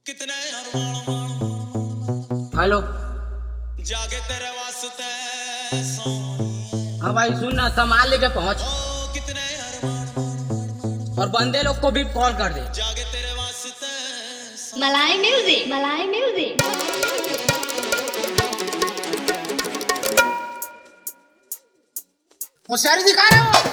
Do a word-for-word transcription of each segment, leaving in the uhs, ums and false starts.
कितने अरमान हेलो। जागे तेरे वास्ते सोनिए। हाँ भाई सुन ना, सामान लेके पहुंच ओ कितने अरमान और बंदे लोग को भी कॉल कर दे। जागे तेरे वास्ते सोनिए। मलाई म्यूजिक, मलाई म्यूजिक। होशियारी दिखा रहे हो।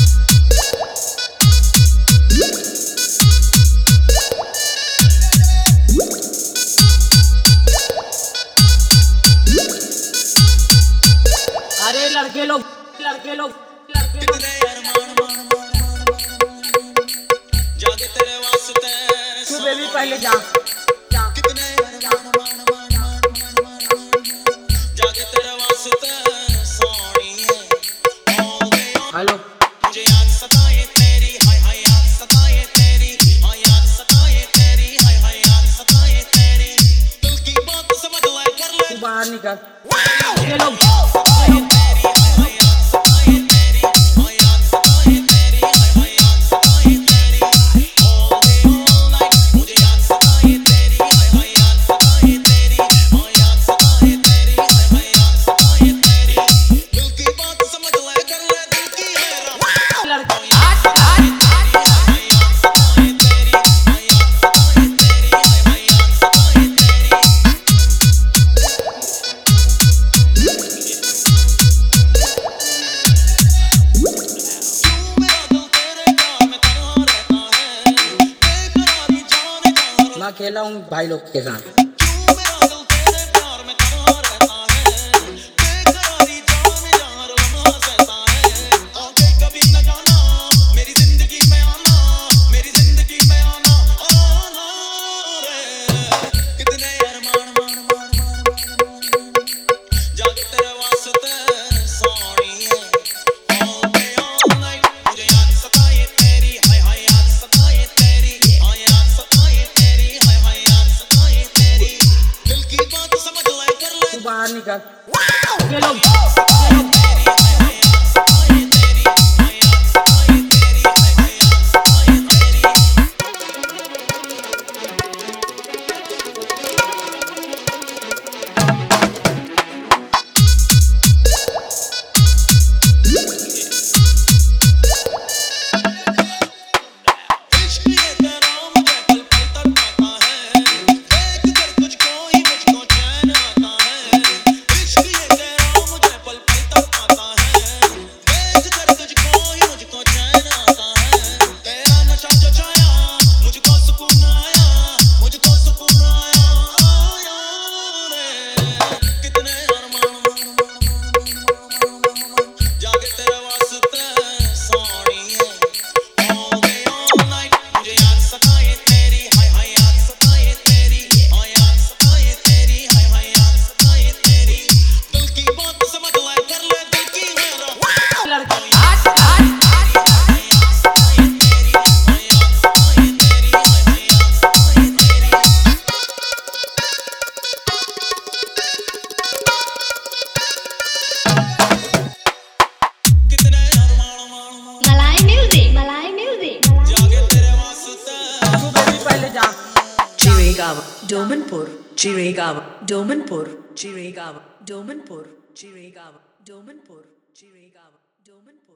अरे लड़के लोग लड़के लोग लड़के लोग कितने अरमान मान मान मान जागे तेरे वास्ते तू बेबी पहले जा जा। कितने अरमान मान मान मान जागे तेरे वास्ते सोनिए। हो गया हेलो। मुझे याद सताए तेरी हाय हाय याद सताए तेरी हाय याद सताए तेरी हाय हाय याद सताए तेरी दिल की बात समझ ले कर ले तू बाहर निकल। लड़के लोग सताए तेरी हाय हाय याद सताए तेरी हाय याद सताए तेरी हाय हाय याद सताए तेरी all day all night मुझे याद सताए तेरी हाय हाय याद सताए तेरी हाय याद सताए तेरी हाय हाय याद सताए तेरी दिल की बात समझ ले कर ले दिल की है लड़के मैं अकेला हूँ भाई लोग के साथ। तू बाहर निकल। लड़के लोग लड़के लोग मलाई म्यूजिक, मलाई म्यूजिक। तू बेबी पहले जा। Chiragawa, Domanpur, Chiragawa, Domanpur, Chiragawa, Domanpur, Chiragawa, Domanpur, Chiragawa, Domanpur.